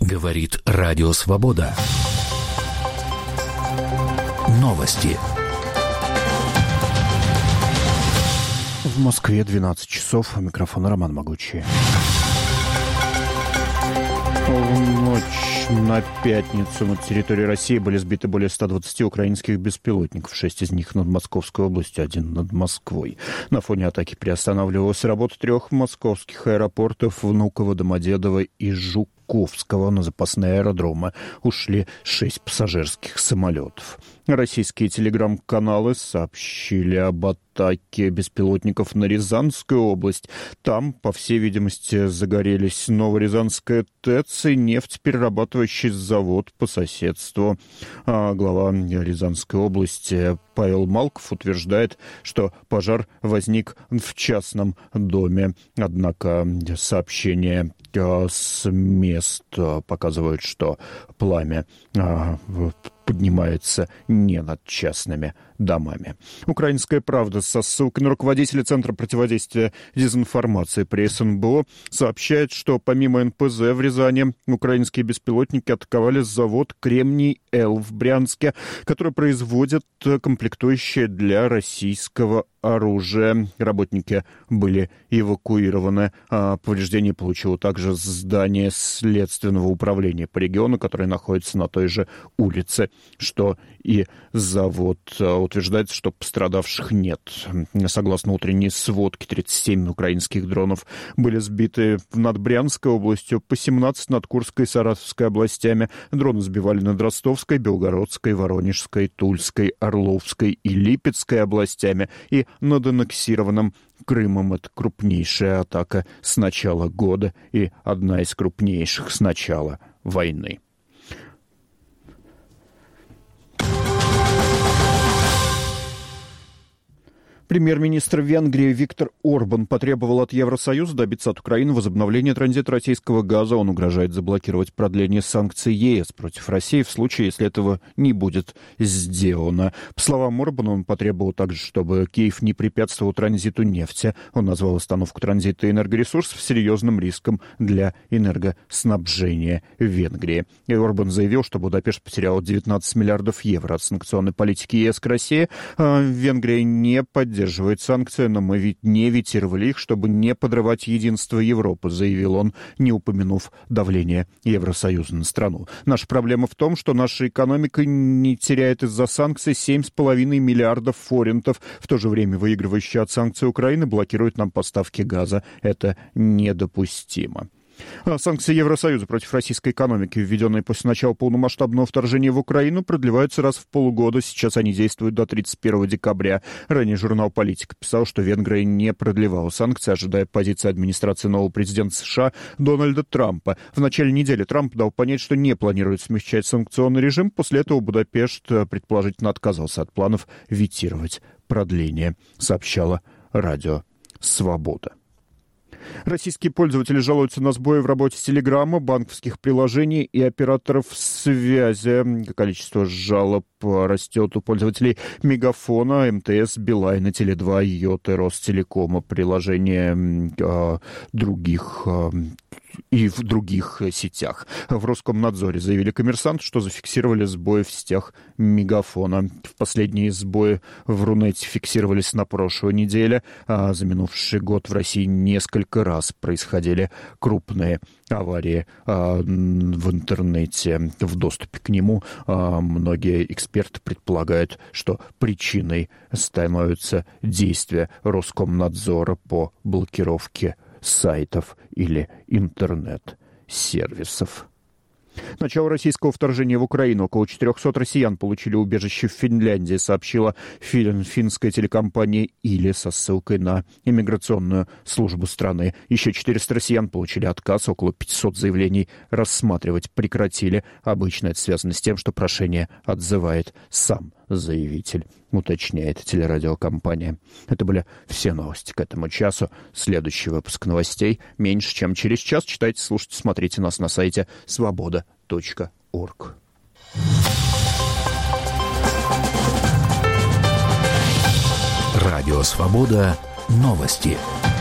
Говорит Радио Свобода. Новости. В Москве 12 часов. Микрофон Роман Могучий. В ночь на пятницу на территории России были сбиты более 120 украинских беспилотников. 6 из них над Московской областью, 1 над Москвой. На фоне атаки приостанавливалась работа 3 московских аэропортов: Внуково, Домодедово и Жуковского. На запасные аэродромы ушли 6 пассажирских самолетов. Российские телеграм-каналы сообщили об атаке беспилотников на Рязанскую область. Там, по всей видимости, загорелись Новорязанская ТЭЦ и нефтеперерабатывающий завод по соседству. Глава Рязанской области Павел Малков утверждает, что пожар возник в частном доме. Однако сообщения с мест показывают, что пламя поднимается не над частными домами. «Украинская правда» со ссылкой на руководителя Центра противодействия дезинформации при СНБО сообщает, что помимо НПЗ в Рязани украинские беспилотники атаковали завод «Кремний-Л» в Брянске, который производит комплектующие для российского оружия. Работники были эвакуированы. Повреждение получило также здание Следственного управления по региону, которое находится на той же улице, что и завод. Утверждается, что пострадавших нет. Согласно утренней сводке, 37 украинских дронов были сбиты над Брянской областью, по 17 над Курской и Саратовской областями. Дроны сбивали над Ростовской, Белгородской, Воронежской, Тульской, Орловской и Липецкой областями и над аннексированным Крымом. Это крупнейшая атака с начала года и одна из крупнейших с начала войны. Премьер-министр Венгрии Виктор Орбан потребовал от Евросоюза добиться от Украины возобновления транзита российского газа. Он угрожает заблокировать продление санкций ЕС против России в случае, если этого не будет сделано. По словам Орбана, он потребовал также, чтобы Киев не препятствовал транзиту нефти. Он назвал остановку транзита энергоресурсов серьезным риском для энергоснабжения Венгрии. И Орбан заявил, что Будапешт потерял 19 миллиардов евро от санкционной политики ЕС к России. Венгрия не поддерживает санкции, но мы ведь не ветировали их, чтобы не подрывать единство Европы, заявил он, не упомянув давление Евросоюза на страну. Наша проблема в том, что наша экономика не теряет из-за санкций 7,5 миллиардов форинтов. В то же время выигрывающая от санкций Украина блокирует нам поставки газа. Это недопустимо. Санкции Евросоюза против российской экономики, введенные после начала полномасштабного вторжения в Украину, продлеваются раз в полгода. Сейчас они действуют до 31 декабря. Ранее журнал «Политика» писал, что Венгрия не продлевала санкции, ожидая позиции администрации нового президента США Дональда Трампа. В начале недели Трамп дал понять, что не планирует смягчать санкционный режим. После этого Будапешт предположительно отказался от планов ветировать продление, сообщало Радио Свобода. Российские пользователи жалуются на сбои в работе Телеграма, банковских приложений и операторов связи. Количество жалоб растет у пользователей Мегафона, МТС, Билайна, Теле2, Йоты, Ростелекома, приложения других и в других сетях. В Роскомнадзоре заявили «Коммерсант», что зафиксировали сбои в сетях Мегафона. В последние сбои в Рунете фиксировались на прошлой неделе. За минувший год в России несколько раз происходили крупные аварии в интернете. В доступе к нему многие эксперты предполагают, что причиной становятся действия Роскомнадзора по блокировке сайтов или интернет-сервисов. Начало российского вторжения в Украину. Около 400 россиян получили убежище в Финляндии, сообщила финская телекомпания «Или» со ссылкой на иммиграционную службу страны. Еще 400 россиян получили отказ, около 500 заявлений рассматривать прекратили. Обычно это связано с тем, что прошение отзывает сам заявитель, уточняет телерадиокомпания. Это были все новости к этому часу. Следующий выпуск новостей меньше, чем через час. Читайте, слушайте, смотрите нас на сайте svoboda.org. Радио Свобода. Новости.